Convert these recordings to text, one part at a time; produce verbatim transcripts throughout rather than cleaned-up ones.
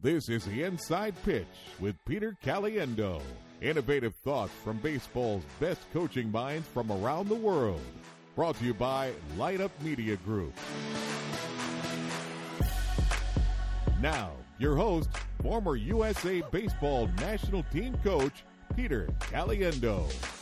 This is the Inside Pitch with Peter Caliendo. Innovative thoughts from baseball's best coaching minds from around the world. Brought to you by Light Up Media Group. Now, your host, former U S A Baseball National Team Coach, Peter Caliendo.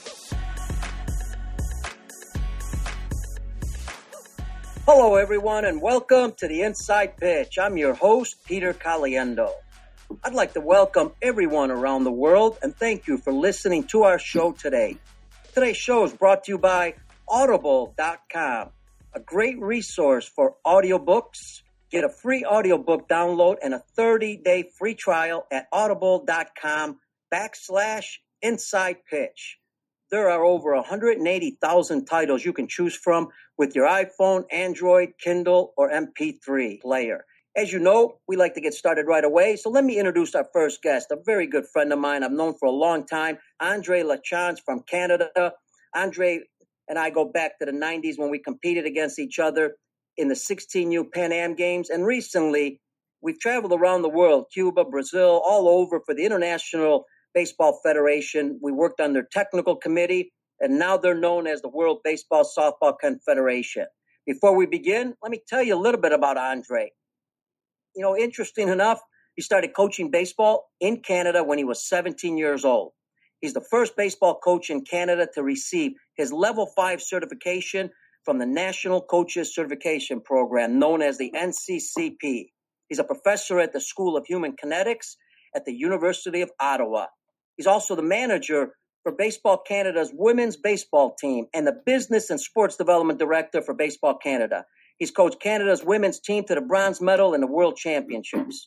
Hello, everyone, and welcome to the Inside Pitch. I'm your host, Peter Caliendo. I'd like to welcome everyone around the world and thank you for listening to our show today. Today's show is brought to you by Audible dot com, a great resource for audiobooks. Get a free audiobook download and a thirty-day free trial at audible dot com backslash inside pitch. There are over one hundred eighty thousand titles you can choose from with your iPhone, Android, Kindle, or M P three player. As you know, we like to get started right away, so let me introduce our first guest, a very good friend of mine I've known for a long time, Andre Lachance from Canada. Andre and I go back to the nineties when we competed against each other in the sixteen U Pan Am Games, and recently we've traveled around the world, Cuba, Brazil, all over for the International Baseball Federation. We worked on their technical committee, and now they're known as the World Baseball Softball Confederation. Before we begin, let me tell you a little bit about Andre. You know, interesting enough, he started coaching baseball in Canada when he was seventeen years old. He's the first baseball coach in Canada to receive his level five certification from the National Coaches Certification Program, known as the N C C P. He's a professor at the School of Human Kinetics at the University of Ottawa. He's also the manager for Baseball Canada's women's baseball team and the business and sports development director for Baseball Canada. He's coached Canada's women's team to the bronze medal in the World Championships.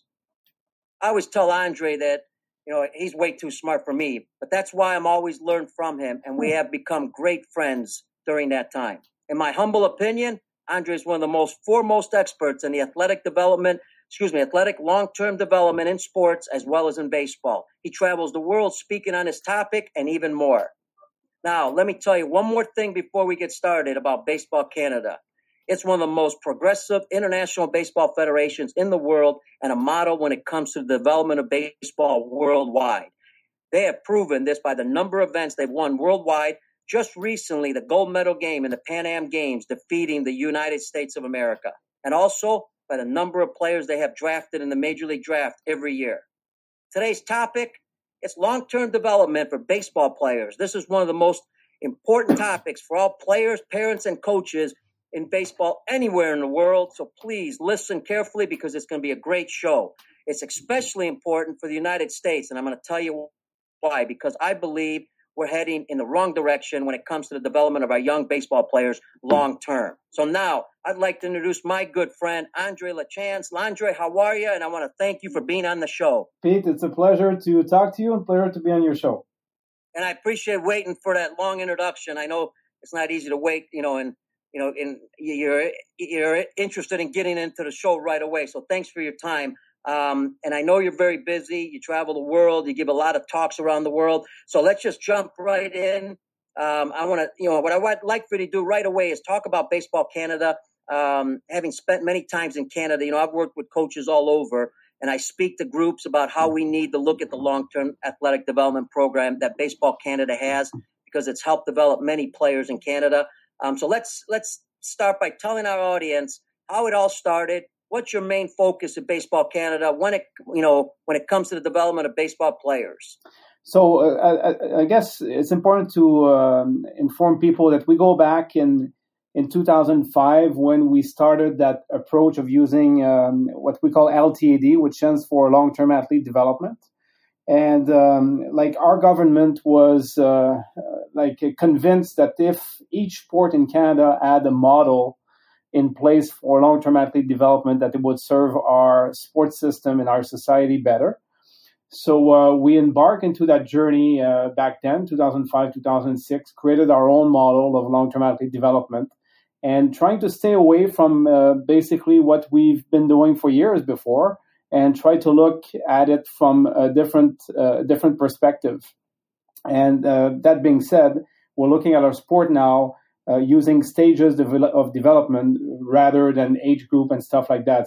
I always tell Andre that, you know, he's way too smart for me, but that's why I'm always learned from him, and we have become great friends during that time. In my humble opinion, Andre is one of the most foremost experts in the athletic development, excuse me, athletic long-term development in sports as well as in baseball. He travels the world speaking on his topic and even more. Now, let me tell you one more thing before we get started about Baseball Canada. It's one of the most progressive international baseball federations in the world and a model when it comes to the development of baseball worldwide. They have proven this by the number of events they've won worldwide. Just recently, the gold medal game in the Pan Am Games, defeating the United States of America. And also by the number of players they have drafted in the Major League Draft every year. Today's topic is long-term development for baseball players. This is one of the most important topics for all players, parents, and coaches in baseball anywhere in the world. So please listen carefully because it's going to be a great show. It's especially important for the United States, and I'm going to tell you why. Because I believe we're heading in the wrong direction when it comes to the development of our young baseball players long term. So now I'd like to introduce my good friend, Andre Lachance. Andre, how are you? And I want to thank you for being on the show. Pete, it's a pleasure to talk to you and a pleasure to be on your show. And I appreciate waiting for that long introduction. I know it's not easy to wait, you know, and you know, and you're you're interested in getting into the show right away. So thanks for your time. Um, and I know you're very busy. You travel the world. You give a lot of talks around the world. So let's just jump right in. Um, I want to, you know, what I would like for you to do right away is talk about Baseball Canada. Um, having spent many times in Canada, you know, I've worked with coaches all over, and I speak to groups about how we need to look at the long-term athletic development program that Baseball Canada has, because it's helped develop many players in Canada. Um, so let's let's start by telling our audience how it all started. What's your main focus at Baseball Canada when it you know when it comes to the development of baseball players? So uh, I, I guess it's important to um, inform people that we go back in in two thousand five when we started that approach of using um, what we call L T A D, which stands for long-term athlete development. And um, like our government was uh, like convinced that if each sport in Canada had a model in place for long-term athlete development, that it would serve our sports system and our society better. So uh, we embarked into that journey uh, back then, two thousand five, two thousand six, created our own model of long-term athlete development and trying to stay away from uh, basically what we've been doing for years before, and try to look at it from a different uh, different perspective. And uh, that being said, we're looking at our sport now uh, using stages of development rather than age group and stuff like that. So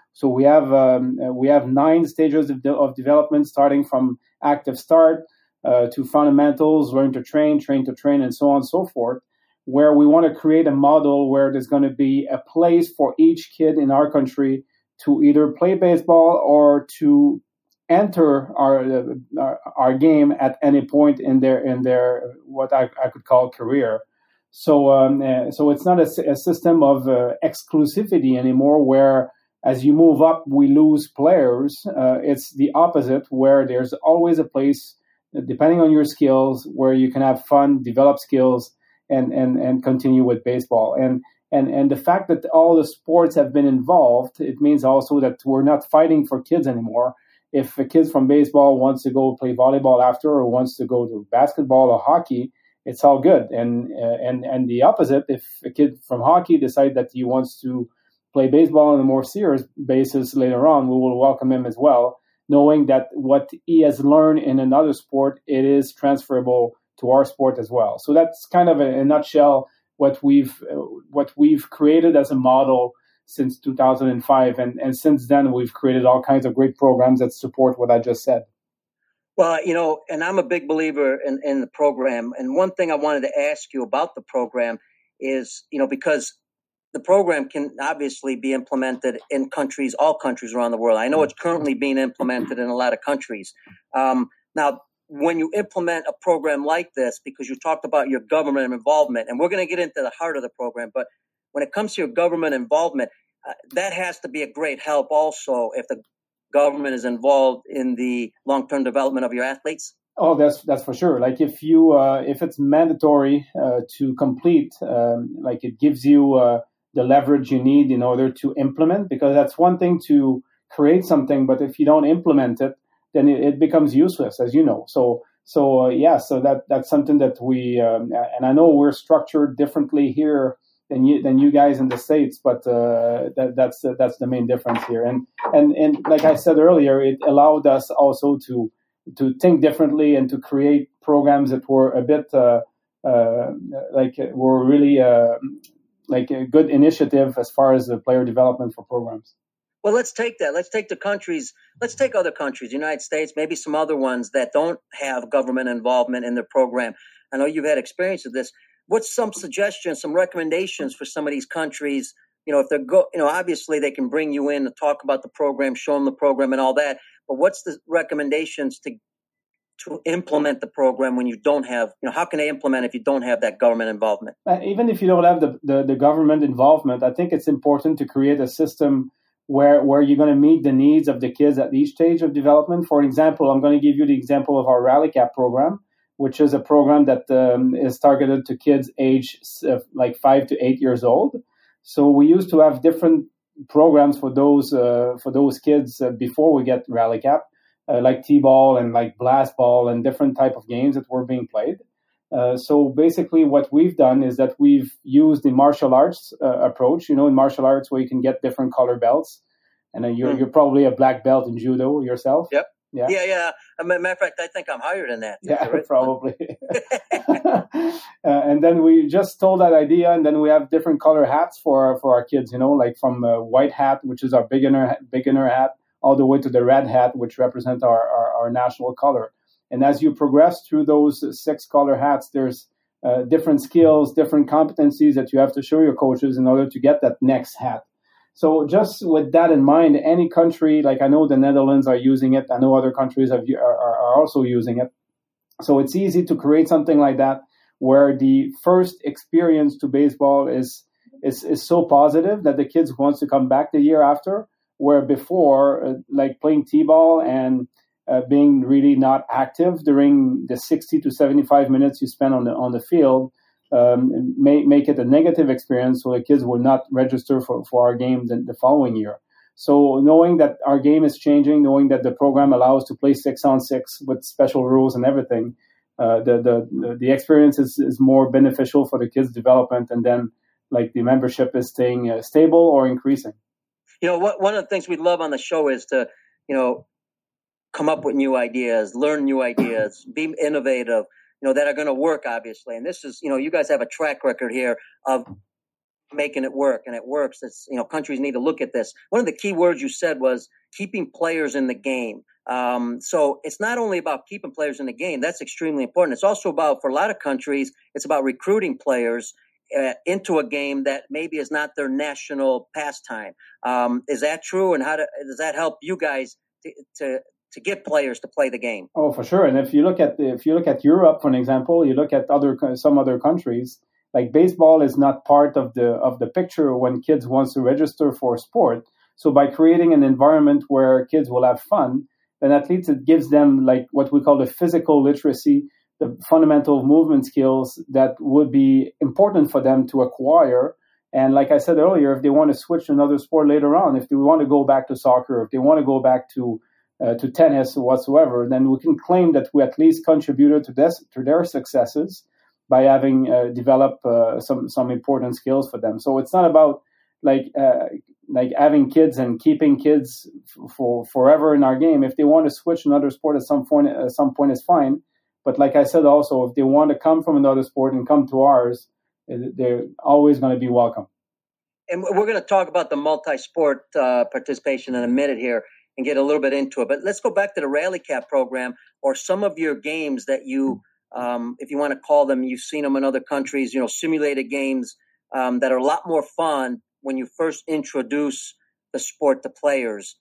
So we have um, we have nine stages of, de- of development, starting from active start uh, to fundamentals, learn to train, train to train, and so on and so forth, where we want to create a model where there's going to be a place for each kid in our country to either play baseball or to enter our our, our game at any point in their in their what I, I could call career. So um, uh, so it's not a, a system of uh, exclusivity anymore, where as you move up we lose players. Uh, it's the opposite, where there's always a place, depending on your skills, where you can have fun, develop skills, and and and continue with baseball. And and and the fact that all the sports have been involved, it means also that we're not fighting for kids anymore. If a kid from baseball wants to go play volleyball after, or wants to go to basketball or hockey, it's all good. And uh, and and the opposite, if a kid from hockey decides that he wants to play baseball on a more serious basis later on, we will welcome him as well, knowing that what he has learned in another sport, it is transferable to our sport as well. So that's kind of a, a nutshell what we've uh, what we've created as a model since two thousand five, and, and since then we've created all kinds of great programs that support what I just said. Well, you know, and I'm a big believer in, in the program. And one thing I wanted to ask you about the program is, you know, because the program can obviously be implemented in countries, all countries around the world. I know it's currently being implemented in a lot of countries. Um, now, when you implement a program like this, because you talked about your government involvement, and we're going to get into the heart of the program, but when it comes to your government involvement, uh, that has to be a great help also if the government is involved in the long-term development of your athletes. Oh, that's that's for sure. Like if you uh, if it's mandatory uh, to complete, um, like it gives you uh, the leverage you need in order to implement, because that's one thing to create something, but if you don't implement it, then it, it becomes useless, as you know. So so uh, yeah, so that that's something that we um, and I know we're structured differently here than you than you guys in the States, but uh, that, that's uh, that's the main difference here. And and and like I said earlier, it allowed us also to to think differently and to create programs that were a bit uh, uh, like were really uh, like a good initiative as far as the player development for programs. Well, let's take that. Let's take the countries. Let's take other countries, United States, maybe some other ones that don't have government involvement in their program. I know you've had experience with this. What's some suggestions, some recommendations for some of these countries? You know, if they're go, you know, obviously they can bring you in to talk about the program, show them the program and all that. But what's the recommendations to to implement the program when you don't have, you know, how can they implement if you don't have that government involvement? Uh, even if you don't have the, the, the government involvement, I think it's important to create a system where where you're going to meet the needs of the kids at each stage of development. For example, I'm going to give you the example of our Rally Cap program, which is a program that um, is targeted to kids age uh, like five to eight years old. So we used to have different programs for those uh, for those kids uh, before we get Rally Cap, uh, like T-ball and like blast ball and different type of games that were being played. Uh, so basically what we've done is that we've used the martial arts uh, approach, you know, in martial arts where you can get different color belts. And uh, you're, mm. you're probably a black belt in judo yourself. Yep. Yeah, yeah. yeah. As a matter of fact, I think I'm higher than that. Yeah, right? Probably. uh, and then we just stole that idea, and then we have different color hats for for our kids. You know, like from a white hat, which is our beginner beginner hat, all the way to the red hat, which represents our, our, our national color. And as you progress through those six color hats, there's uh, different skills, different competencies that you have to show your coaches in order to get that next hat. So just with that in mind, any country, like I know the Netherlands are using it. I know other countries have, are, are also using it. So it's easy to create something like that where the first experience to baseball is is, is so positive that the kids wants to come back the year after, where before, uh, like playing T-ball and uh, being really not active during the sixty to seventy-five minutes you spend on the on the field, Um, may make it a negative experience, so the kids will not register for, for our game the, the following year. So knowing that our game is changing, knowing that the program allows to play six on six with special rules and everything, uh, the, the the experience is, is more beneficial for the kids' development, and then like the membership is staying uh, stable or increasing. You know, what, one of the things we love on the show is to, you know, come up with new ideas, learn new ideas, be innovative, you know, that are going to work, obviously. And this is, you know, you guys have a track record here of making it work, and it works. It's, you know, countries need to look at this. One of the key words you said was keeping players in the game. Um, so it's not only about keeping players in the game. That's extremely important. It's also about, for a lot of countries, it's about recruiting players uh, into a game that maybe is not their national pastime. Um, is that true? And how do, does that help you guys to, to to get players to play the game? Oh, for sure. And if you look at the, if you look at Europe, for an example, you look at other some other countries. Like baseball is not part of the of the picture when kids want to register for a sport. So by creating an environment where kids will have fun, then at least it gives them like what we call the physical literacy, the fundamental movement skills that would be important for them to acquire. And like I said earlier, if they want to switch to another sport later on, if they want to go back to soccer, if they want to go back to uh, to tennis or whatsoever, then we can claim that we at least contributed to this to their successes by having uh, developed uh, some some important skills for them. So it's not about like uh, like having kids and keeping kids f- for forever in our game. If they want to switch another sport at some point, at some point is fine. But like I said, also if they want to come from another sport and come to ours, they're always going to be welcome. And we're going to talk about the multi-sport uh, participation in a minute here and get a little bit into it. But let's go back to the Rally Cap program or some of your games that you. Um, if you want to call them, you've seen them in other countries, you know, simulated games um, that are a lot more fun when you first introduce the sport to players.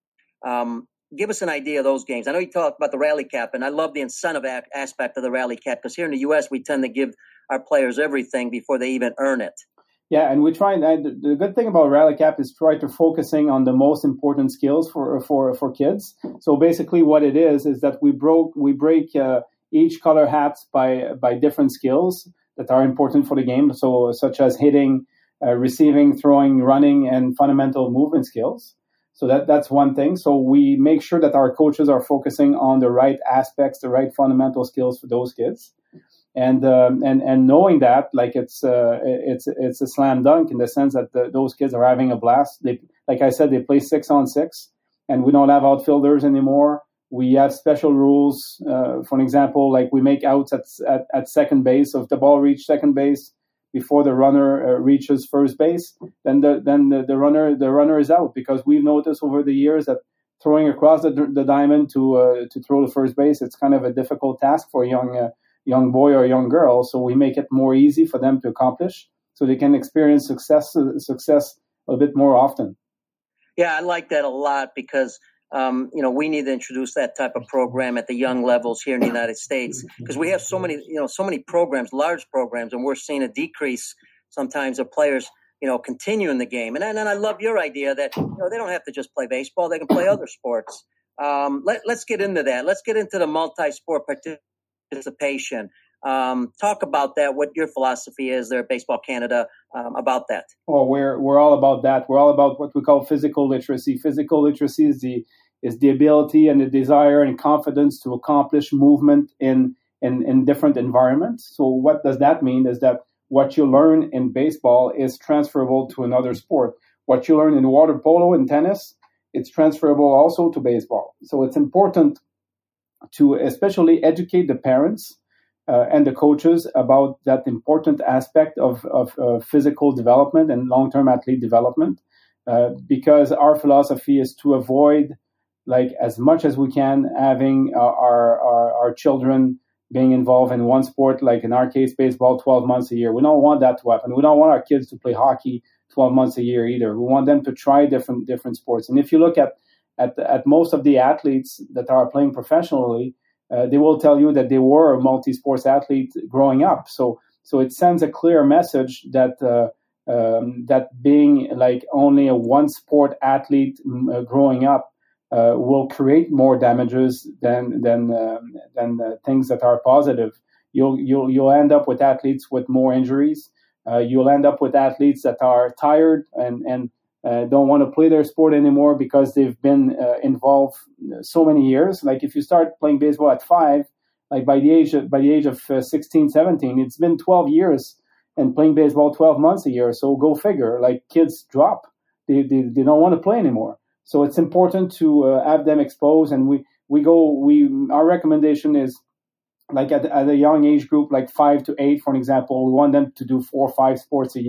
Um, give us an idea of those games. I know you talked about the Rally Cap, and I love the incentive a- aspect of the Rally Cap because here in the U S, we tend to give our players everything before they even earn it. Yeah, and we try. And the good thing about Rally Cap is try to focusing on the most important skills for for for kids. So basically, what it is is that we broke we break. Uh, each color hats by by different skills that are important for the game, so such as hitting, uh, receiving, throwing, running, and fundamental movement skills. So that that's one thing. So we make sure that our coaches are focusing on the right aspects, the right fundamental skills for those kids, and um, and and knowing that, like it's uh, it's it's a slam dunk in the sense that the, those kids are having a blast. They, like I said, they play six on six, and we don't have outfielders anymore. We have special rules. Uh, for an example, like we make outs at, at, at second base. So if the ball reaches second base before the runner uh, reaches first base, then the then the, the runner the runner is out because we've noticed over the years that throwing across the, the diamond to uh, to throw to first base, it's kind of a difficult task for a young uh, young boy or young girl. So we make it more easy for them to accomplish, so they can experience success success a bit more often. Yeah, I like that a lot because. Um, you know, we need to introduce that type of program at the young levels here in the United States because we have so many, you know, so many programs, large programs, and we're seeing a decrease sometimes of players, you know, continuing the game. And, and I love your idea that, you know, they don't have to just play baseball. They can play other sports. Um, let, let's get into that. Let's get into the multi-sport participation. Um, talk about that, what your philosophy is there at Baseball Canada um, about that. Oh, we're we're all about that. We're all about what we call physical literacy. Physical literacy is the is the ability and the desire and confidence to accomplish movement in, in, in different environments. So what does that mean is that what you learn in baseball is transferable to another sport. What you learn in water polo and tennis, it's transferable also to baseball. So it's important to especially educate the parents uh, and the coaches about that important aspect of, of uh, physical development and long-term athlete development, uh, because our philosophy is to avoid, like as much as we can, having uh, our, our our children being involved in one sport, like in our case, baseball, twelve months a year. We don't want that to happen. We don't want our kids to play hockey twelve months a year either. We want them to try different different sports. And if you look at at, at most of the athletes that are playing professionally, uh, they will tell you that they were a multi-sports athlete growing up. So so it sends a clear message that uh, um, that being like only a one sport athlete uh, growing up Uh, will create more damages than than uh, than uh, things that are positive. You'll you'll you'll end up with athletes with more injuries. Uh, you'll end up with athletes that are tired and and uh, don't want to play their sport anymore because they've been uh, involved so many years. Like if you start playing baseball at five, like by the age of by the age of uh, sixteen, seventeen, it's been twelve years, and playing baseball twelve months a year. So go figure. Like kids drop. They they, they don't want to play anymore. So it's important to uh, have them exposed, and we, we go, we, our recommendation is like at, at a young age group, like five to eight, for example, we want them to do four or five sports a year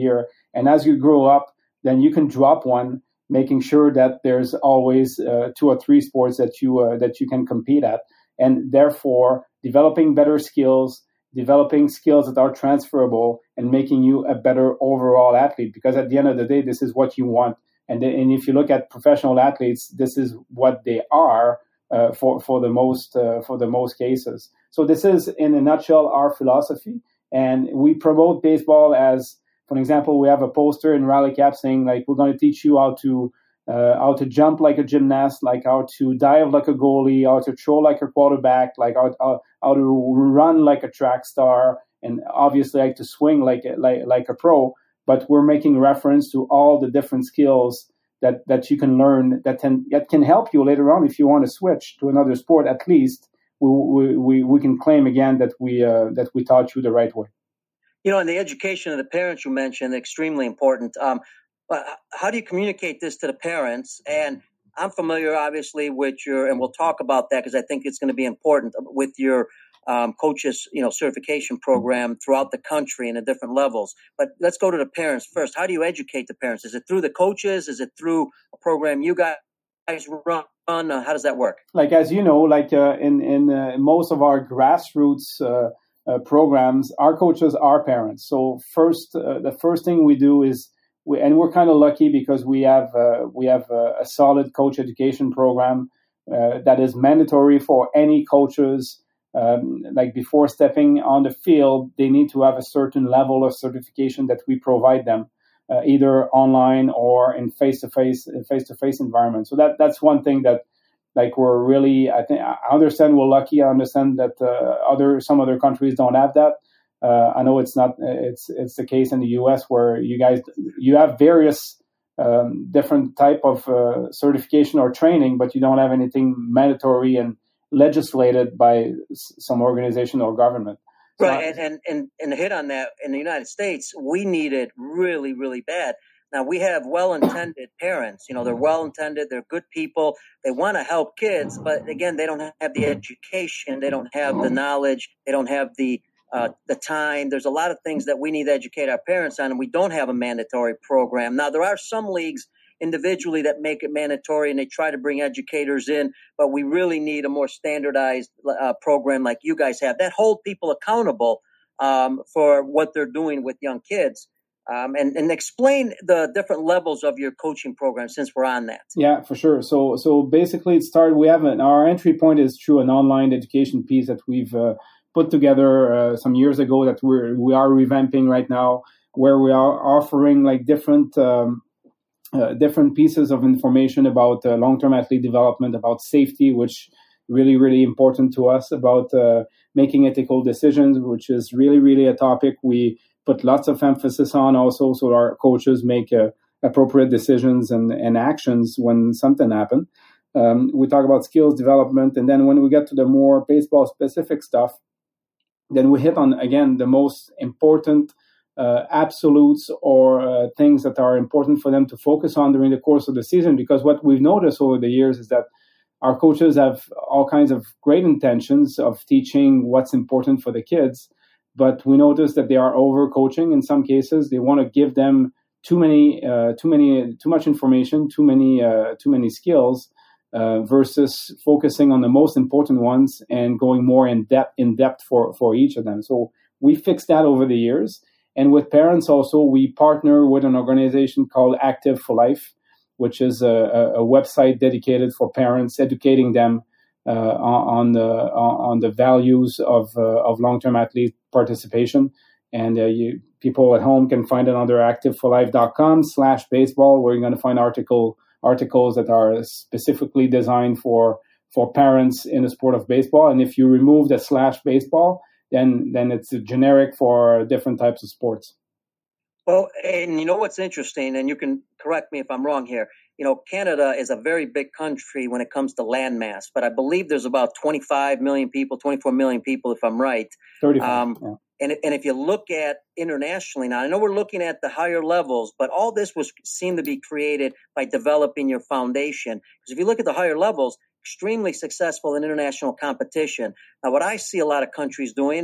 And as you grow up, then you can drop one, making sure that there's always uh, two or three sports that you uh, that you can compete at, and therefore developing better skills, developing skills that are transferable, and making you a better overall athlete. Because at the end of the day, this is what you want. And, and if you look at professional athletes, this is what they are uh, for for the most uh, for the most cases. So this is, in a nutshell, our philosophy. And we promote baseball as, for example, we have a poster in Rally Cap saying, like, we're going to teach you how to uh, how to jump like a gymnast, like how to dive like a goalie, how to throw like a quarterback, like how, how, how to run like a track star, and obviously like to swing like a, like like a pro. But we're making reference to all the different skills that, that you can learn that can that can help you later on if you want to switch to another sport. At least we we, we can claim again that we uh, that we taught you the right way. You know, and the education of the parents you mentioned, extremely important. Um, but how do you communicate this to the parents? And I'm familiar, obviously, with your, and we'll talk about that because I think it's going to be important, with your um, coaches, you know, certification program throughout the country and at different levels. But let's go to the parents first. How do you educate the parents? Is it through the coaches? Is it through a program you guys run? Uh, how does that work? Like, as you know, like uh, in, in uh, most of our grassroots uh, uh, programs, our coaches are parents. So first, uh, the first thing we do is, we, and we're kind of lucky because we have uh, we have a, a solid coach education program uh, that is mandatory for any coaches. Um, like before stepping on the field, they need to have a certain level of certification that we provide them, uh, either online or in face-to-face face-to-face environment. So that that's one thing that, like, we're really, I think, I understand we're lucky. I understand that uh, other some other countries don't have that. Uh, I know it's not it's it's the case in the U S where you guys you have various um, different type of uh, certification or training, but you don't have anything mandatory and legislated by some organization or government. So right, and, and, and, and to hit on that, in the United States, we need it really, really bad. Now, we have well-intended parents. You know, they're well-intended, they're good people, they want to help kids, but again, they don't have the education, they don't have the knowledge, they don't have the uh, the time. There's a lot of things that we need to educate our parents on, and we don't have a mandatory program. Now, there are some leagues individually that make it mandatory, and they try to bring educators in, but we really need a more standardized uh, program like you guys have that hold people accountable um, for what they're doing with young kids. Um, and, and explain the different levels of your coaching program, since we're on that. Yeah, for sure. So so basically it started, we have an, our entry point is through an online education piece that we've uh, put together uh, some years ago that we're, we are revamping right now, where we are offering like different um, Uh, different pieces of information about uh, long-term athlete development, about safety, which really, really important to us, about uh, making ethical decisions, which is really, really a topic we put lots of emphasis on also, so our coaches make uh, appropriate decisions and, and actions when something happens. Um, we talk about skills development, and then when we get to the more baseball-specific stuff, then we hit on, again, the most important Uh, absolutes or uh, things that are important for them to focus on during the course of the season. Because what we've noticed over the years is that our coaches have all kinds of great intentions of teaching what's important for the kids, but we notice that they are over-coaching in some cases. They want to give them too many, uh, too many, too much information, too many, uh, too many skills, uh, versus focusing on the most important ones and going more in depth, in depth for for each of them. So we fixed that over the years. And with parents also, we partner with an organization called Active for Life, which is a, a website dedicated for parents, educating them uh, on the on the values of uh, of long-term athlete participation. And uh, you, people at home can find it under active for life dot com slash baseball, where you're going to find article articles that are specifically designed for for parents in the sport of baseball. And if you remove the slash baseball, then then it's generic for different types of sports. Well, and you know what's interesting, and you can correct me if I'm wrong here, you know, Canada is a very big country when it comes to land mass, but I believe there's about twenty-five million people, twenty-four million people, if I'm right. thirty-five, um, yeah. And, and if you look at internationally, now I know we're looking at the higher levels, but all this was seemed to be created by developing your foundation. Because if you look at the higher levels, extremely successful in international competition. Now, what I see a lot of countries doing, and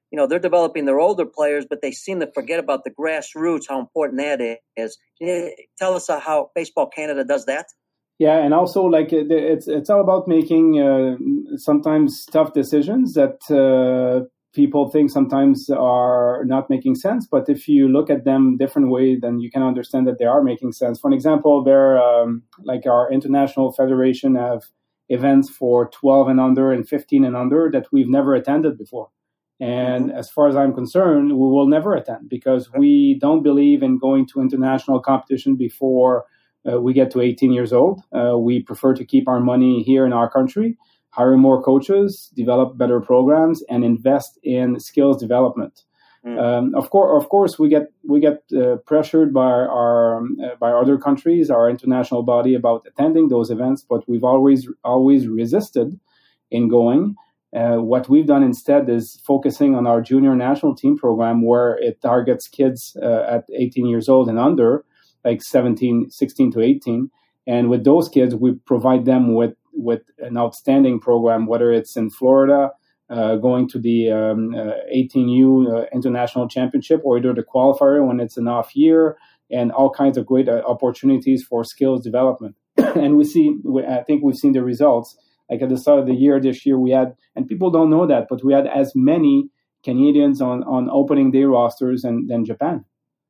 you know, they're developing their older players, but they seem to forget about the grassroots, how important that is. Can you tell us how Baseball Canada does that? Yeah, and also like it's it's all about making uh, sometimes tough decisions that uh, people think sometimes are not making sense. But if you look at them different way, then you can understand that they are making sense. For an example, there um, like our international federation have events for twelve and under and fifteen and under that we've never attended before. And mm-hmm. as far as I'm concerned, we will never attend because we don't believe in going to international competition before uh, we get to eighteen years old. Uh, we prefer to keep our money here in our country, hire more coaches, develop better programs, and invest in skills development. Mm. Um, of course, of course, we get we get uh, pressured by our uh, by other countries, our international body, about attending those events, but we've always always resisted in going. Uh, what we've done instead is focusing on our junior national team program, where it targets kids uh, at eighteen years old and under, like seventeen, sixteen to eighteen. And with those kids, we provide them with, with an outstanding program, whether it's in Florida, uh, going to the um, uh, eighteen U uh, International Championship, or either the qualifier when it's an off year, and all kinds of great uh, opportunities for skills development. And we see, we, I think we've seen the results. Like at the start of the year, this year we had, and people don't know that, but we had as many Canadians on, on opening day rosters than, than Japan.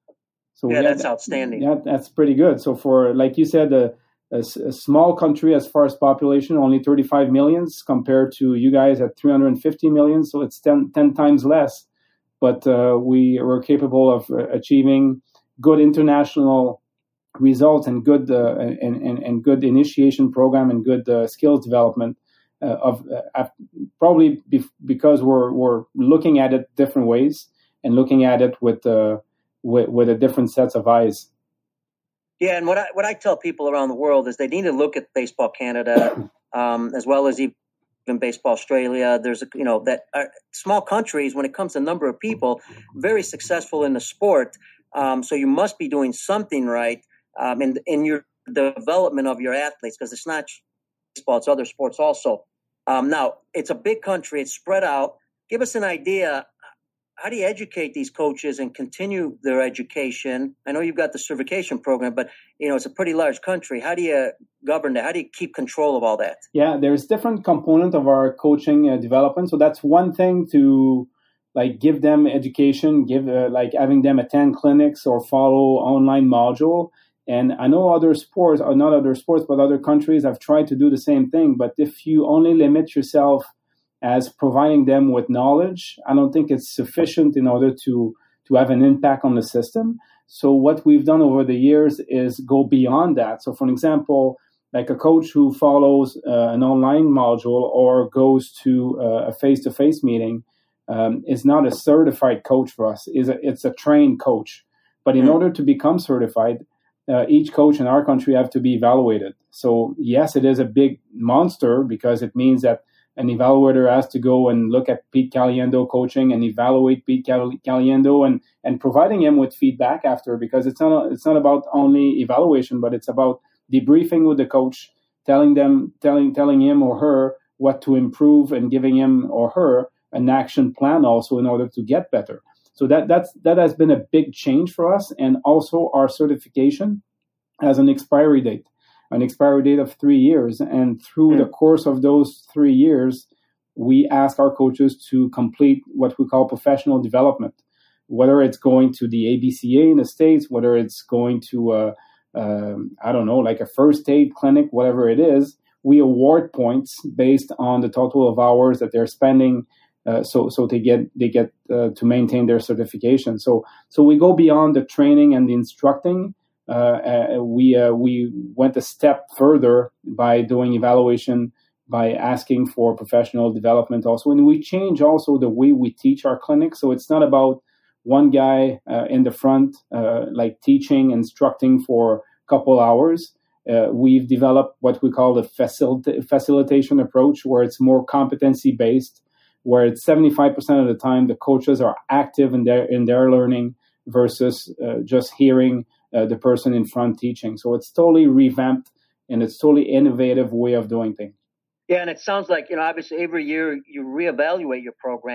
So yeah, that's had, outstanding. Yeah, that's pretty good. So for, like you said, a, a, a small country as far as population, only thirty-five millions compared to you guys at three hundred fifty million. So it's ten, ten times less. But uh, we were capable of uh, achieving good international results and good uh, and, and, and good initiation program and good uh, skills development uh, of uh, probably be- because we're we're looking at it different ways and looking at it with uh, with, with a different sets of eyes. Yeah, and what I what I tell people around the world is they need to look at Baseball Canada um, as well as even Baseball Australia. There's a, you know that are small countries when it comes to number of people, very successful in the sport. Um, so you must be doing something right. Um, in, in your development of your athletes, because it's not just baseball, it's other sports also. Um, now, it's a big country, it's spread out. Give us an idea, how do you educate these coaches and continue their education? I know you've got the certification program, but you know it's a pretty large country. How do you govern that? How do you keep control of all that? Yeah, there's different components of our coaching uh, development. So that's one thing to like give them education, give uh, like having them attend clinics or follow online module. And I know other sports, or not other sports, but other countries have tried to do the same thing. But if you only limit yourself as providing them with knowledge, I don't think it's sufficient in order to, to have an impact on the system. So what we've done over the years is go beyond that. So for an example, like a coach who follows uh, an online module or goes to uh, a face-to-face meeting um, is not a certified coach for us. It's a, it's a trained coach. But in mm-hmm. order to become certified, Uh, each coach in our country have to be evaluated. So yes, it is a big monster because it means that an evaluator has to go and look at Pete Caliendo coaching and evaluate Pete Cal- Caliendo and, and providing him with feedback after, because it's not it's not about only evaluation, but it's about debriefing with the coach, telling them telling telling him or her what to improve and giving him or her an action plan also in order to get better. So that that's that has been a big change for us, and also our certification has an expiry date, an expiry date of three years. And through mm. the course of those three years, we ask our coaches to complete what we call professional development, whether it's going to the A B C A in the States, whether it's going to, uh, um, I don't know, like a first aid clinic, whatever it is. We award points based on the total of hours that they're spending. Uh, so, so they get they get uh, to maintain their certification. So, so we go beyond the training and the instructing. Uh, uh, we uh, we went a step further by doing evaluation, by asking for professional development also, and we change also the way we teach our clinics. So it's not about one guy uh, in the front, uh, like teaching, instructing for a couple hours. Uh, we've developed what we call the facil- facilitation approach, where it's more competency based, where it's seventy-five percent of the time the coaches are active in their in their learning versus uh, just hearing uh, the person in front teaching. So it's totally revamped, and it's totally innovative way of doing things. Yeah, and it sounds like, you know, obviously every year you reevaluate your program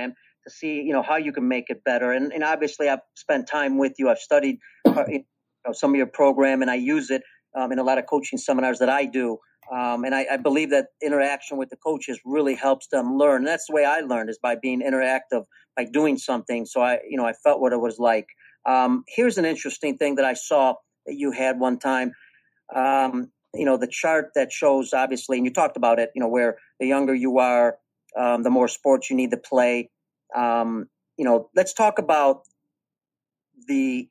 to see, you know, how you can make it better. And, and obviously, I've spent time with you. I've studied uh, you know, some of your program, and I use it um, in a lot of coaching seminars that I do. Um, and I, I believe that interaction with the coaches really helps them learn. And that's the way I learned, is by being interactive, by doing something. So I, you know, I felt what it was like. Um, here's an interesting thing that I saw that you had one time. Um, you know, the chart that shows, obviously, and you talked about it, you know, where the younger you are, um, the more sports you need to play. Um, you know, let's talk about the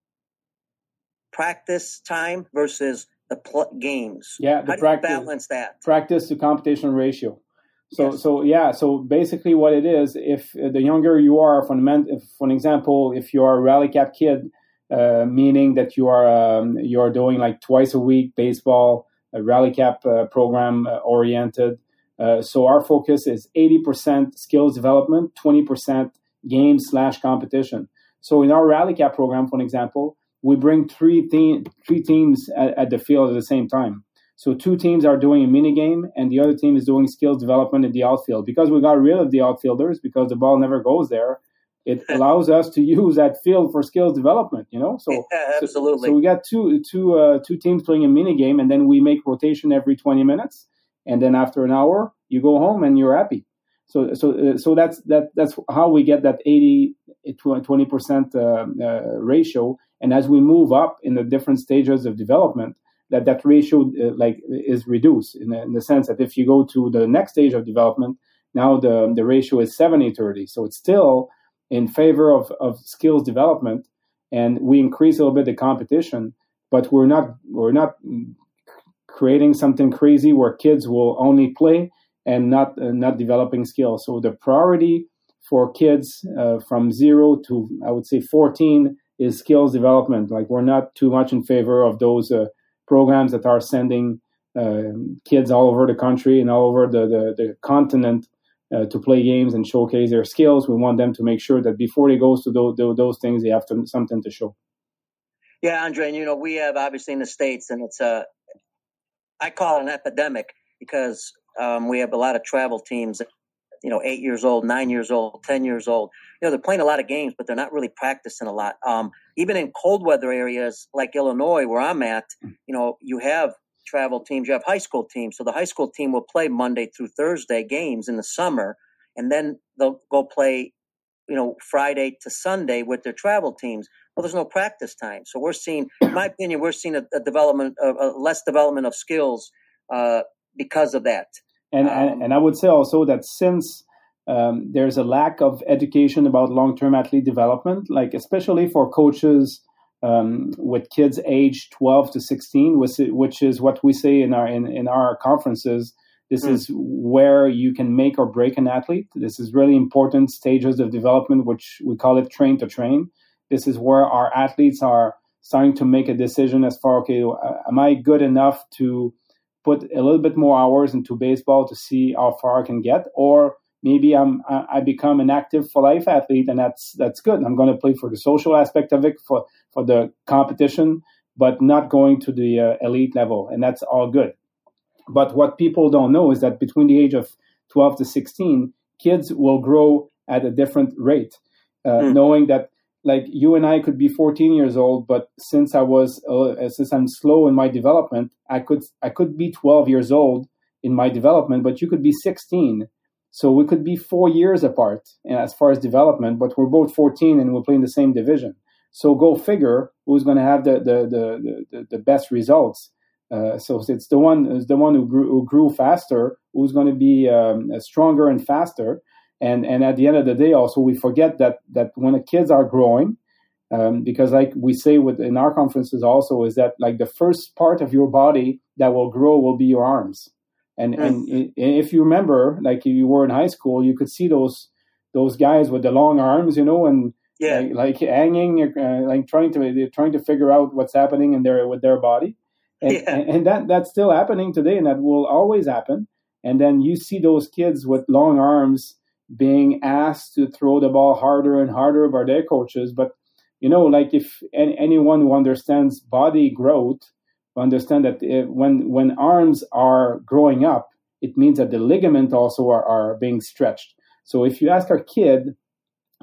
practice time versus the pl- games. Yeah, the How do practice, you balance that? Practice to competition ratio. So, Yes. so yeah, so basically what it is, if the younger you are, for, if, for an example, if you are a Rally Cap kid, uh, meaning that you are um, you are doing like twice a week baseball, a Rally Cap uh, program uh, oriented. Uh, so our focus is eighty percent skills development, twenty percent game slash competition. So in our Rally Cap program, for an example, we bring three te- three teams at, at the field at the same time. So two teams are doing a mini game, and the other team is doing skills development in the outfield. Because we got rid of the outfielders, because the ball never goes there, it allows us to use that field for skills development. You know, so yeah, absolutely. So, so we got two two uh, two teams playing a mini game, and then we make rotation every twenty minutes, and then after an hour, you go home and you're happy. So so uh, so that's that that's how we get that eighty twenty percent uh, uh, ratio. And as we move up in the different stages of development, that that ratio uh, like is reduced in the, in the sense that if you go to the next stage of development, now the the ratio is seventy thirty. So it's still in favor of, of skills development, and we increase a little bit the competition, but we're not we're not creating something crazy where kids will only play and not uh, not developing skills. So the priority for kids uh, from zero to, I would say, fourteen is skills development. Like, we're not too much in favor of those uh, programs that are sending uh, kids all over the country and all over the, the, the continent uh, to play games and showcase their skills. We want them to make sure that before they go to those, those things, they have to, something to show. Yeah, Andre, and you know, we have obviously in the States, and it's a, I call it an epidemic, because um, we have a lot of travel teams, you know, eight years old, nine years old, ten years old. You know, they're playing a lot of games, but they're not really practicing a lot. Um, even in cold weather areas like Illinois, where I'm at, you know, you have travel teams, you have high school teams. So the high school team will play Monday through Thursday games in the summer, and then they'll go play, you know, Friday to Sunday with their travel teams. Well, there's no practice time. So we're seeing, in my opinion, we're seeing a, a development, of, a less development of skills uh, because of that. And, um, and and I would say also that since um, there's a lack of education about long-term athlete development, like especially for coaches um, with kids age twelve to sixteen, which, which is what we say in our in, in our conferences. This mm. is where you can make or break an athlete. This is really important stages of development, which we call it train to train. This is where our athletes are starting to make a decision as far, okay, am I good enough to put a little bit more hours into baseball to see how far I can get, or maybe I'm I become an active for life athlete, and that's that's good. I'm going to play for the social aspect of it, for for the competition, but not going to the uh, elite level, and that's all good. But what people don't know is that between the age of twelve to sixteen, kids will grow at a different rate, uh, mm. knowing that. Like you and I could be fourteen years old, but since I was uh, since I'm slow in my development, I could I could be twelve years old in my development, but you could be sixteen. So we could be four years apart as far as development, but we're both fourteen and we're playing the same division. So go figure who's going to have the the the the, the best results. Uh, so it's the one it's the one who grew, who grew faster, who's going to be um, stronger and faster. And and at the end of the day, also, we forget that that when the kids are growing, um, because like we say with in our conferences also, is that like the first part of your body that will grow will be your arms. And mm. and if you remember, like you were in high school, you could see those those guys with the long arms, you know, and yeah. like, like hanging, uh, like trying to trying to figure out what's happening in their with their body. And, yeah. and, and that that's still happening today, and that will always happen. And then you see those kids with long arms being asked to throw the ball harder and harder by their coaches. But, you know, like if any, anyone who understands body growth, understand that if, when when arms are growing up, it means that the ligament also are, are being stretched. So if you ask a kid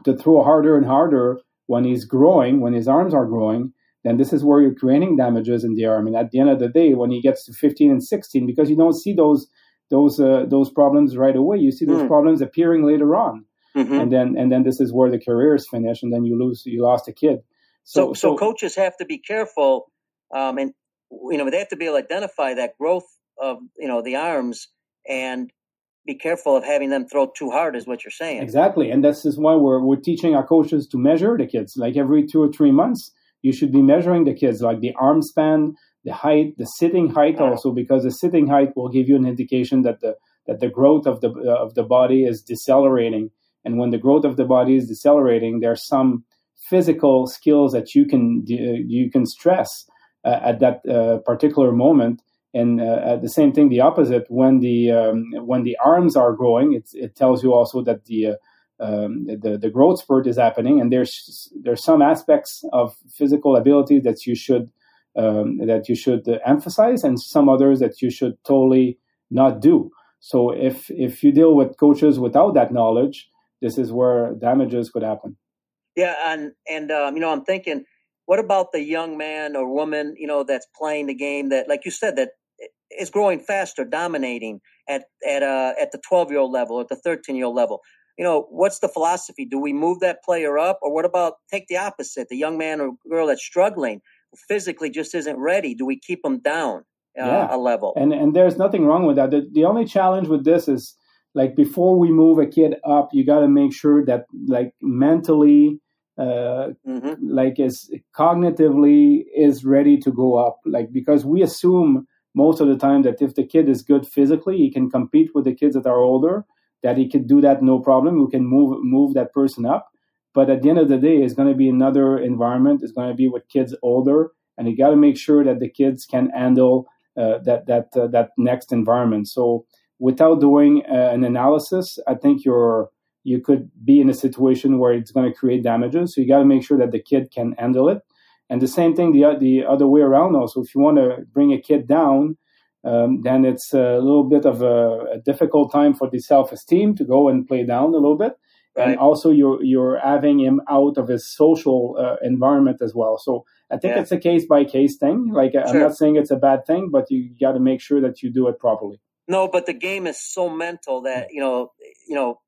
to throw harder and harder when he's growing, when his arms are growing, then this is where you're creating damages in the arm. And at the end of the day, when he gets to fifteen and sixteen, because you don't see those those uh, those problems right away, you see those mm. problems appearing later on, mm-hmm. and then and then this is where the career is finished, and then you lose you lost a kid. So so, so, so coaches have to be careful, um, and you know they have to be able to identify that growth of you know the arms and be careful of having them throw too hard, is what you're saying. Exactly, and this is why we're we're teaching our coaches to measure the kids. Like every two or three months, you should be measuring the kids, like the arm span, the height, the sitting height also, because the sitting height will give you an indication that the that the growth of the uh, of the body is decelerating. And when the growth of the body is decelerating, there are some physical skills that you can uh, you can stress uh, at that uh, particular moment. And uh, at the same thing, the opposite, when the um, when the arms are growing, it's, it tells you also that the, uh, um, the the growth spurt is happening, and there's there's some aspects of physical ability that you should um, that you should uh, emphasize, and some others that you should totally not do. So if if you deal with coaches without that knowledge, this is where damages could happen. Yeah, and and um, you know, I'm thinking, what about the young man or woman, you know, that's playing the game that, like you said, that is growing faster, dominating at at uh, at the twelve-year-old level, at the thirteen-year-old level? You know, what's the philosophy? Do we move that player up, or what about take the opposite? The young man or girl that's struggling physically just isn't ready. Do we keep them down uh, yeah. a level? And and there's nothing wrong with that. The, the only challenge with this is, like, before we move a kid up, you got to make sure that, like, mentally, uh, mm-hmm. like, is cognitively is ready to go up. Like, because we assume most of the time that if the kid is good physically, he can compete with the kids that are older, that he could do that no problem. We can move move that person up. But at the end of the day, it's going to be another environment. It's going to be with kids older, and you got to make sure that the kids can handle uh, that that uh, that next environment. So without doing uh, an analysis, I think you're you could be in a situation where it's going to create damages. So you got to make sure that the kid can handle it. And the same thing, the the other way around also. If you want to bring a kid down, um, then it's a little bit of a, a difficult time for the self-esteem to go and play down a little bit. Right. And also you're you're having him out of his social uh, environment as well. So I think yeah. it's a case-by-case thing. Like, sure. I'm not saying it's a bad thing, but you got to make sure that you do it properly. No, but the game is so mental that, you know, you know,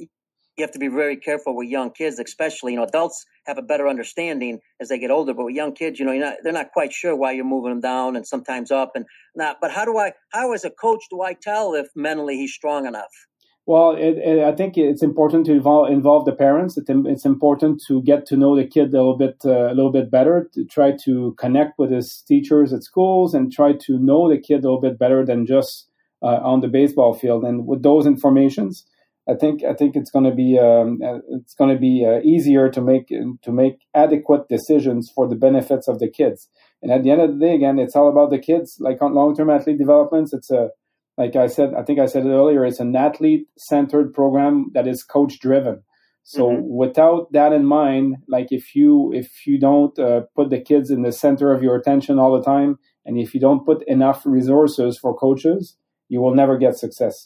you have to be very careful with young kids, especially. You know, adults have a better understanding as they get older, but with young kids, you know, you're not, they're not quite sure why you're moving them down and sometimes up and not. But how do I, how as a coach do I tell if mentally he's strong enough? Well, it, it, I think it's important to involve, involve the parents. It, it's important to get to know the kid a little bit, uh, a little bit better. To try to connect with his teachers at schools and try to know the kid a little bit better than just uh, on the baseball field. And with those informations, I think I think it's going to be um, it's going to be uh, easier to make to make adequate decisions for the benefits of the kids. And at the end of the day, again, it's all about the kids. Like on long-term athlete developments, it's a like I said, I think I said it earlier. It's an athlete-centered program that is coach-driven. So mm-hmm. without that in mind, like if you if you don't uh, put the kids in the center of your attention all the time, and if you don't put enough resources for coaches, you will never get success.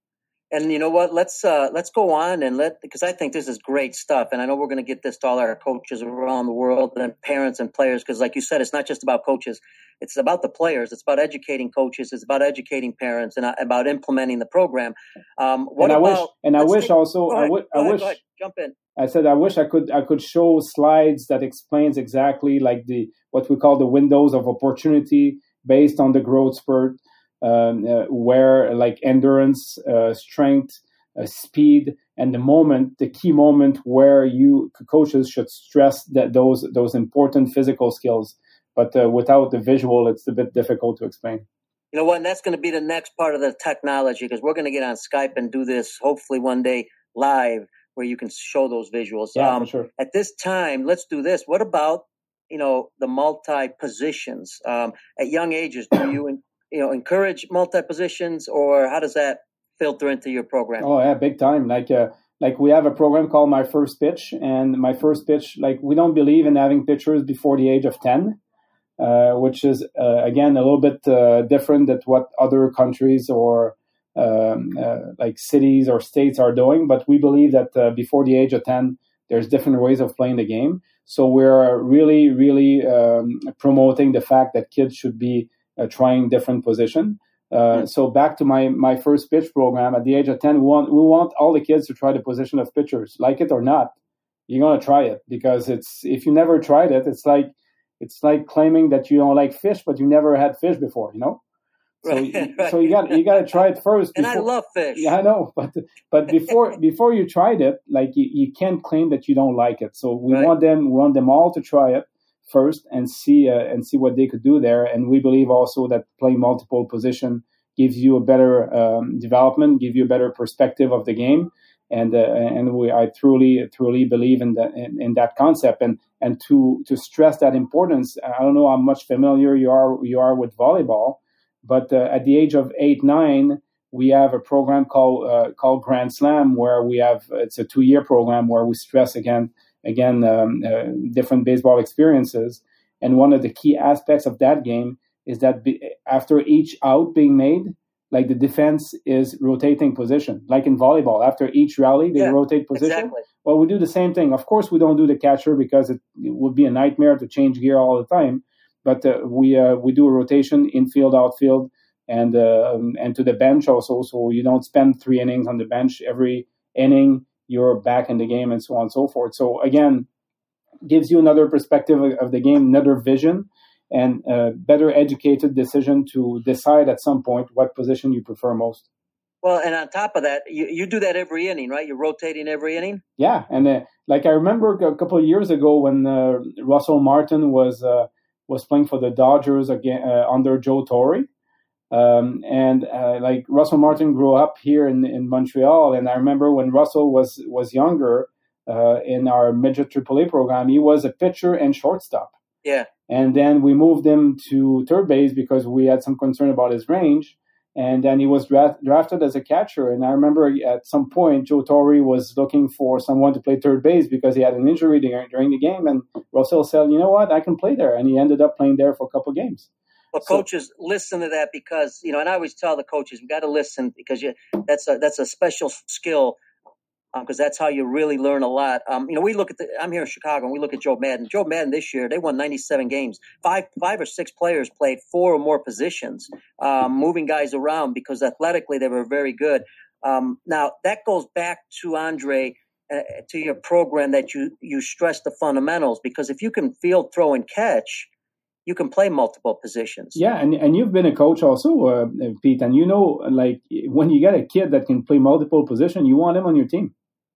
And you know what? Let's uh, let's go on and let because I think this is great stuff, and I know we're going to get this to all our coaches around the world and parents and players. Because, like you said, it's not just about coaches; it's about the players. It's about educating coaches. It's about educating parents and about implementing the program. Um, what and I about? Wish, and I wish take, also, I, w- I ahead, wish. Go ahead, jump in. I said I wish I could I could show slides that explains exactly like the what we call the windows of opportunity based on the growth spurt. Um, uh, where like endurance, uh, strength, uh, speed, and the moment, the key moment where you coaches should stress that those those important physical skills. But uh, without the visual, it's a bit difficult to explain. You know what? And that's going to be the next part of the technology because we're going to get on Skype and do this hopefully one day live where you can show those visuals. Yeah, um, for sure. At this time, let's do this. What about you know the multi positions um, at young ages? Do you you know, encourage multi-positions, or how does that filter into your program? Oh, yeah, big time. Like, uh, like we have a program called My First Pitch, and My First Pitch, like we don't believe in having pitchers before the age of ten, uh, which is, uh, again, a little bit uh, different than what other countries or um, uh, like cities or states are doing. But we believe that uh, before the age of ten, There's different ways of playing the game. So we're really, really um, promoting the fact that kids should be uh, trying different positions. Uh, mm-hmm. So back to my, my first pitch program, at the age of ten, we want, we want all the kids to try the position of pitchers, like it or not. You're going to try it, because it's, if you never tried it, it's like, it's like claiming that you don't like fish, but you never had fish before, you know? So, right, right. so you got you got to try it first. Before, and I love fish. Yeah, I know, but but before before you tried it, like you, you can't claim that you don't like it. So we right. want them we want them all to try it first and see uh, and see what they could do there. And we believe also that playing multiple position gives you a better um, development, give you a better perspective of the game. And uh, and we I truly truly believe in that in, in that concept. And and to to stress that importance, I don't know how much familiar you are you are with volleyball. But uh, at the age of eight, nine, we have a program called uh, called Grand Slam, where we have it's a two year program where we stress again again um, uh, different baseball experiences. And one of the key aspects of that game is that be, after each out being made, like the defense is rotating position, like in volleyball. After each rally, they yeah, rotate position. Exactly. Well, we do the same thing. Of course, we don't do the catcher because it, it would be a nightmare to change gear all the time. But uh, we uh, we do a rotation infield, outfield, and uh, and to the bench also. So you don't spend three innings on the bench. Every inning, you're back in the game, and so on and so forth. So again, gives you another perspective of, of the game, another vision, and a better educated decision to decide at some point what position you prefer most. Well, and on top of that, you, you do that every inning, right? You're rotating every inning? Yeah, and uh, like I remember a couple of years ago when uh, Russell Martin was uh, was playing for the Dodgers again uh, under Joe Torre. Um, and uh, like Russell Martin grew up here in, in Montreal. And I remember when Russell was, was younger uh, in our midget triple A program, he was a pitcher and shortstop. Yeah. And then we moved him to third base because we had some concern about his range. And then he was dra- drafted as a catcher. And I remember at some point, Joe Torre was looking for someone to play third base because he had an injury during, during the game. And Russell said, you know what, I can play there. And he ended up playing there for a couple of games. Well, so, coaches, listen to that because, you know, and I always tell the coaches, we got to listen because you, that's a, that's a special skill because um, that's how you really learn a lot. Um, you know, we look at the, I'm here in Chicago and we look at Joe Madden. Joe Madden this year, they won ninety-seven games. Five, five or six players played four or more positions, um, moving guys around because athletically they were very good. Um, now that goes back to Andre, uh, to your program that you, you stress the fundamentals because if you can field, throw and catch, you can play multiple positions. Yeah, and, and you've been a coach also, uh, Pete, and you know, like when you get a kid that can play multiple positions, you want him on your team.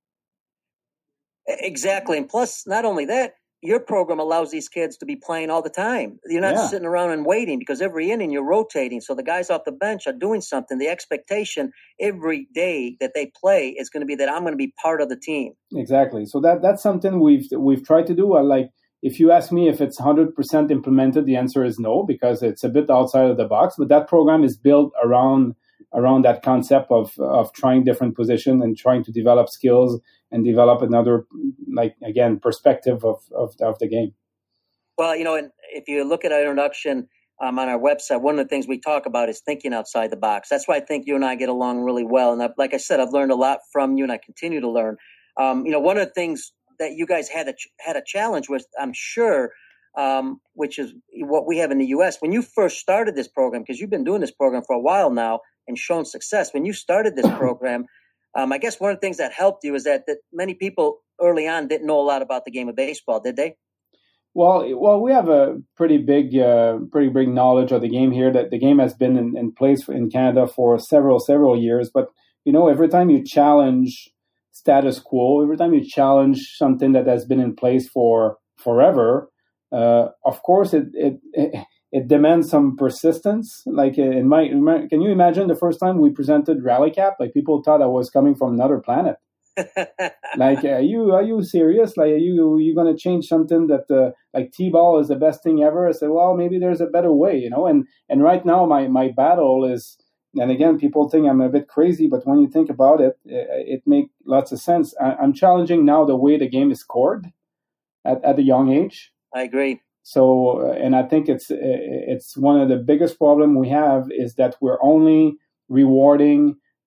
Exactly. And plus, not only that, your program allows these kids to be playing all the time. You're not yeah. sitting around and waiting because every inning you're rotating. So the guys off the bench are doing something. The expectation every day that they play is going to be that I'm going to be part of the team. Exactly. So that that's something we've we've tried to do. I like if you ask me if it's one hundred percent implemented, the answer is no because it's a bit outside of the box. But that program is built around around that concept of of trying different positions and trying to develop skills and develop another, like, again, perspective of, of, of the game. Well, you know, and if you look at our introduction um, on our website, one of the things we talk about is thinking outside the box. That's why I think you and I get along really well. And I, like I said, I've learned a lot from you and I continue to learn. Um, you know, one of the things that you guys had a, had a challenge with, I'm sure, um, which is what we have in the U S. When you first started this program, because you've been doing this program for a while now and shown success, when you started this program, Um, I guess one of the things that helped you is that, that many people early on didn't know a lot about the game of baseball, did they? Well, well, we have a pretty big, uh, pretty big knowledge of the game here. That the game has been in, in place in Canada for several, several years. But you know, every time you challenge status quo, every time you challenge something that has been in place for forever, uh, of course, it it. it It demands some persistence. Like in my, can you imagine the first time we presented Rally Cap? Like people thought I was coming from another planet. Like, are you are you serious? Like, are you you going to change something that uh, like T-ball is the best thing ever? I said, well, maybe there's a better way, you know. And and right now my my battle is, and again, people think I'm a bit crazy, but when you think about it, it, it makes lots of sense. I, I'm challenging now the way the game is scored at at a young age. I agree. So, and I think it's it's one of the biggest problem we have is that we're only rewarding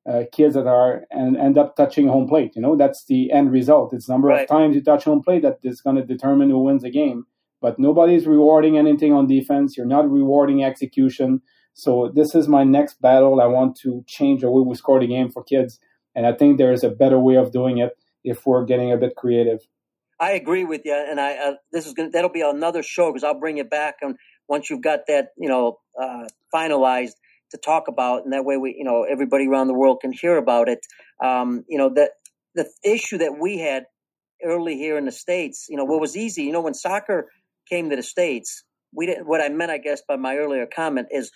uh, kids that are and end up touching home plate. You know, that's the end result. It's the number Right. of times you touch home plate that is going to determine who wins the game. But nobody's rewarding anything on defense. You're not rewarding execution. So this is my next battle. I want to change the way we score the game for kids. And I think there is a better way of doing it if we're getting a bit creative. I agree with you, and I uh, this is gonna, that'll be another show because I'll bring it back and once you've got that you know uh, finalized to talk about, and that way we you know everybody around the world can hear about it. Um, you know that the issue that we had early here in the States, you know, what was easy, you know, when soccer came to the States, we didn't. What I meant, I guess, by my earlier comment is,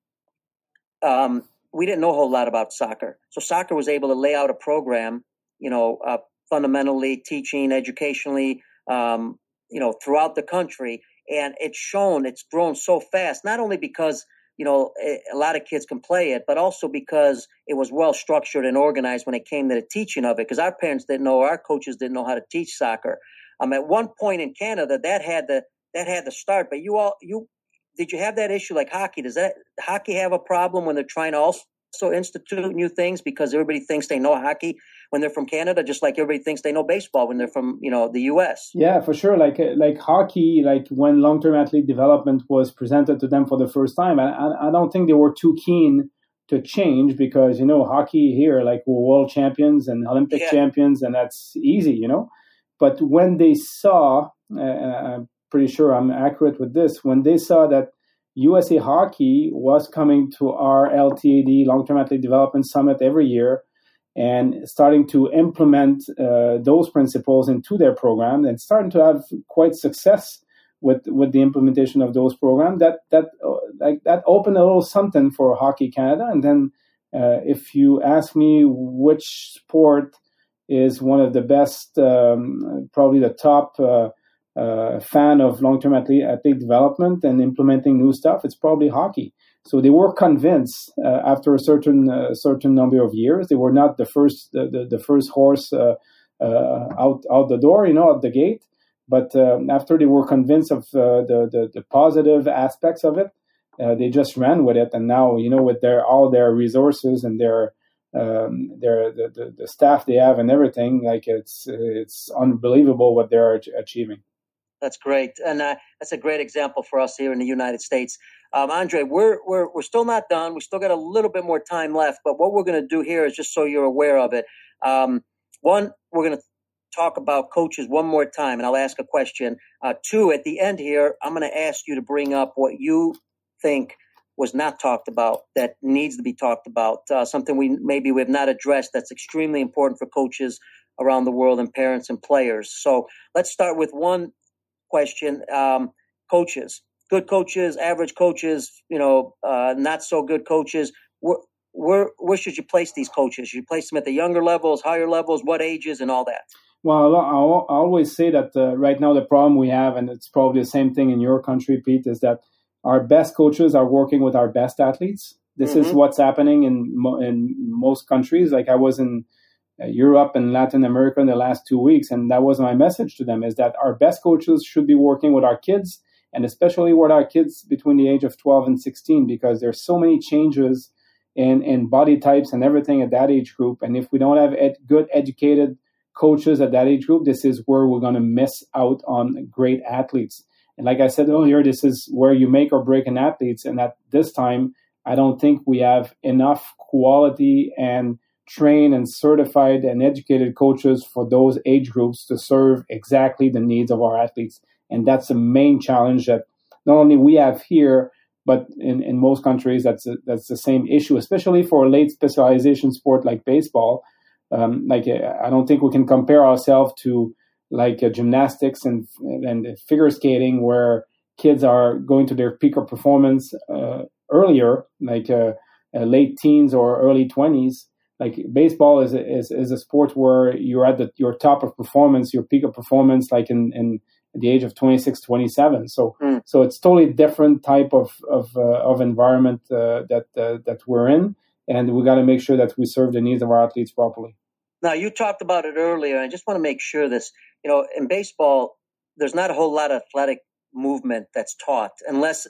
um, we didn't know a whole lot about soccer, so soccer was able to lay out a program, you know. Uh, fundamentally teaching educationally, um, you know, throughout the country. And it's shown, it's grown so fast, not only because, you know, a lot of kids can play it, but also because it was well structured and organized when it came to the teaching of it. Because our parents didn't know, our coaches didn't know how to teach soccer. Um, at one point in Canada, that had to, that had to start, but you all, you, did you have that issue like hockey? Does that hockey have a problem when they're trying to also So institute new things because everybody thinks they know hockey when they're from Canada, just like everybody thinks they know baseball when they're from, you know, the U S? Yeah, for sure. Like like hockey, like when long-term athlete development was presented to them for the first time, I, I don't think they were too keen to change because, you know, hockey here, like we're world champions and Olympic yeah. champions, and that's easy, you know. But when they saw, uh, I'm pretty sure I'm accurate with this, when they saw that U S A Hockey was coming to our L T A D, Long-Term Athlete Development Summit, every year and starting to implement uh, those principles into their program and starting to have quite success with with the implementation of those programs, that that uh, like that opened a little something for Hockey Canada. And then uh, if you ask me which sport is one of the best, um, probably the top uh, Uh, fan of long-term athlete, athlete development and implementing new stuff, it's probably hockey. So they were convinced uh, after a certain uh, certain number of years. They were not the first the, the, the first horse uh, uh, out out the door, you know, out the gate. But um, after they were convinced of uh, the, the the positive aspects of it, uh, they just ran with it. And now, you know, with their all their resources and their um, their the, the, the staff they have and everything, like it's it's unbelievable what they're achieving. That's great, and uh, that's a great example for us here in the United States. Um, Andre, we're we're we're still not done. We still got a little bit more time left, but what we're going to do here is just so you're aware of it. Um, one, we're going to talk about coaches one more time, and I'll ask a question. Uh, two, at the end here, I'm going to ask you to bring up what you think was not talked about that needs to be talked about. Uh, something we maybe we have not addressed that's extremely important for coaches around the world and parents and players. So let's start with one question. Um, coaches, good coaches, average coaches, you know, uh, not so good coaches. Where, where, where should you place these coaches? Should you place them at the younger levels, higher levels, what ages, and all that? Well, I always say that uh, right now the problem we have, and it's probably the same thing in your country, Pete, is that our best coaches are working with our best athletes. This mm-hmm. is what's happening in mo- in most countries. Like I was in Europe and Latin America in the last two weeks. And that was my message to them, is that our best coaches should be working with our kids, and especially with our kids between the age of twelve and sixteen, because there's so many changes in, in body types and everything at that age group. And if we don't have ed- good educated coaches at that age group, this is where we're going to miss out on great athletes. And like I said earlier, this is where you make or break an athlete. And at this time, I don't think we have enough quality and trained and certified and educated coaches for those age groups to serve exactly the needs of our athletes. And that's the main challenge that not only we have here, but in, in most countries, that's a, that's the same issue, especially for a late specialization sport like baseball. Um, like I don't think we can compare ourselves to like uh, gymnastics and and figure skating, where kids are going to their peak of performance uh, earlier, like uh, uh, late teens or early twenties. Like baseball is a, is is a sport where you're at the, your top of performance, your peak of performance, like in, in at the age of twenty-six, twenty-seven. So mm. so it's totally different type of of uh, of environment uh, that uh, that we're in, and we got to make sure that we serve the needs of our athletes properly. Now, you talked about it earlier. I just want to make sure this, you know, in baseball, there's not a whole lot of athletic movement that's taught unless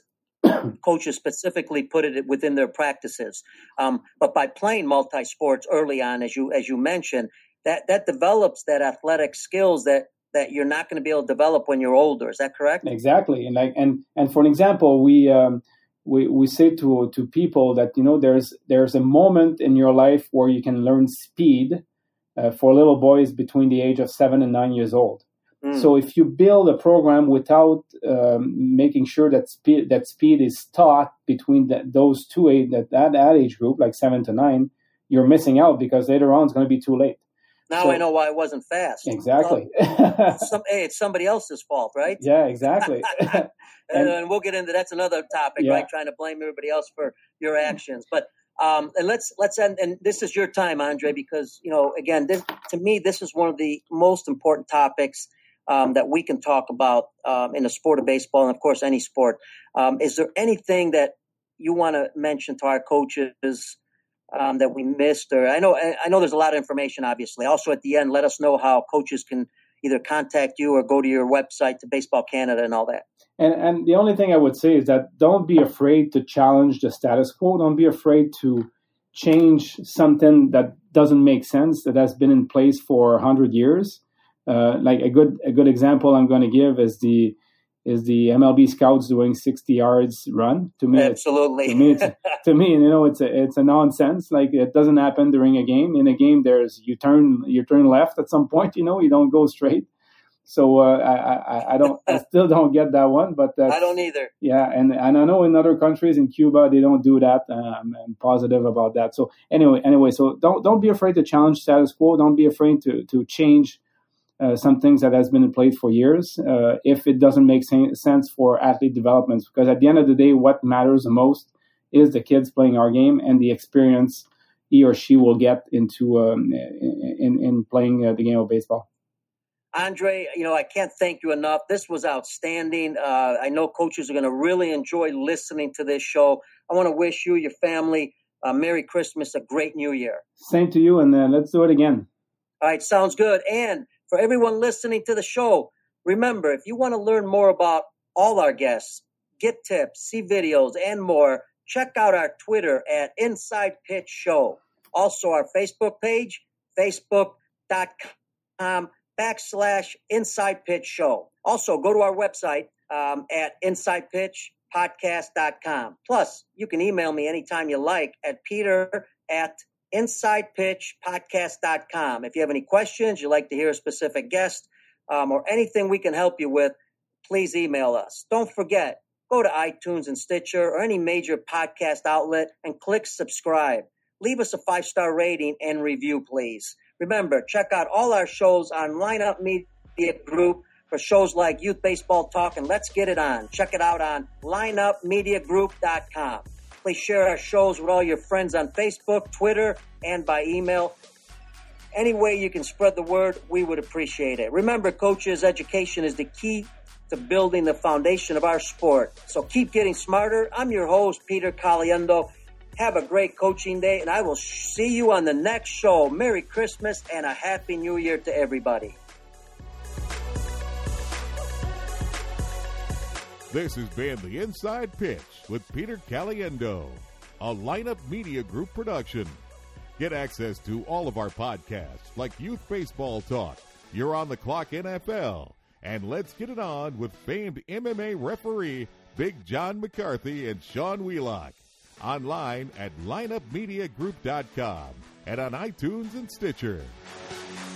coaches specifically put it within their practices. Um, but by playing multi-sports early on, as you as you mentioned, that that develops that athletic skills that that you're not going to be able to develop when you're older. Is that correct? Exactly. And like and and for an example, we um, we we say to to people that, you know, there's there's a moment in your life where you can learn speed uh, for little boys between the age of seven and nine years old. Mm. So if you build a program without um, making sure that speed that speed is taught between the, those two age that, that that age group, like seven to nine, you're missing out because later on it's going to be too late. Now so, I know why it wasn't fast. Exactly. Well, some, hey, it's somebody else's fault, right? Yeah, exactly. and, and we'll get into that's another topic, yeah. right? Trying to blame everybody else for your actions, but. Um, and let's let's end. And this is your time, Andre, because you know, again, this, to me, this is one of the most important topics um, that we can talk about um, in the sport of baseball, and of course, any sport. Um, is there anything that you want to mention to our coaches um, that we missed? Or I know I know there's a lot of information, obviously. Also, at the end, let us know how coaches can either contact you or go to your website to Baseball Canada and all that. And and the only thing I would say is that don't be afraid to challenge the status quo. Don't be afraid to change something that doesn't make sense, that has been in place for a hundred years. Uh, like a good a good example I'm going to give is the is the M L B scouts doing sixty yards run. To me, absolutely. It's, to me, it's, to me, you know, it's a it's a nonsense. Like it doesn't happen during a game. In a game, there's you turn you turn left at some point. You know, you don't go straight. So uh, I, I I don't I still don't get that one, but that's, I don't either. Yeah, and, and I know in other countries, in Cuba, they don't do that. Um, I'm positive about that. So anyway, anyway, so don't don't be afraid to challenge status quo. Don't be afraid to to change uh, some things that has been in place for years uh, if it doesn't make sense for athlete development. Because at the end of the day, what matters the most is the kids playing our game and the experience he or she will get into um, in in playing uh, the game of baseball. Andre, you know, I can't thank you enough. This was outstanding. Uh, I know coaches are going to really enjoy listening to this show. I want to wish you, your family, a Merry Christmas, a great New Year. Same to you, and uh, let's do it again. All right, sounds good. And for everyone listening to the show, remember, if you want to learn more about all our guests, get tips, see videos, and more, check out our Twitter at Inside Pitch Show. Also, our Facebook page, facebook dot com backslash Inside Pitch Show. Also, go to our website um, at inside pitch podcast dot com. Plus, you can email me anytime you like at peter at inside pitch podcast dot com. If you have any questions, you'd like to hear a specific guest, um, or anything we can help you with, please email us. Don't forget, go to iTunes and Stitcher or any major podcast outlet and click subscribe. Leave us a five-star rating and review, please. Remember, check out all our shows on Lineup Media Group for shows like Youth Baseball Talk and Let's Get It On. Check it out on lineup media group dot com. Please share our shows with all your friends on Facebook, Twitter, and by email. Any way you can spread the word, we would appreciate it. Remember, coaches, education is the key to building the foundation of our sport. So keep getting smarter. I'm your host, Peter Caliendo. Have a great coaching day, and I will see you on the next show. Merry Christmas and a Happy New Year to everybody. This has been The Inside Pitch with Peter Caliendo, a Lineup Media Group production. Get access to all of our podcasts like Youth Baseball Talk, You're on the Clock N F L, and Let's Get It On with famed M M A referee Big John McCarthy and Sean Wheelock. Online at lineup media group dot com and on iTunes and Stitcher.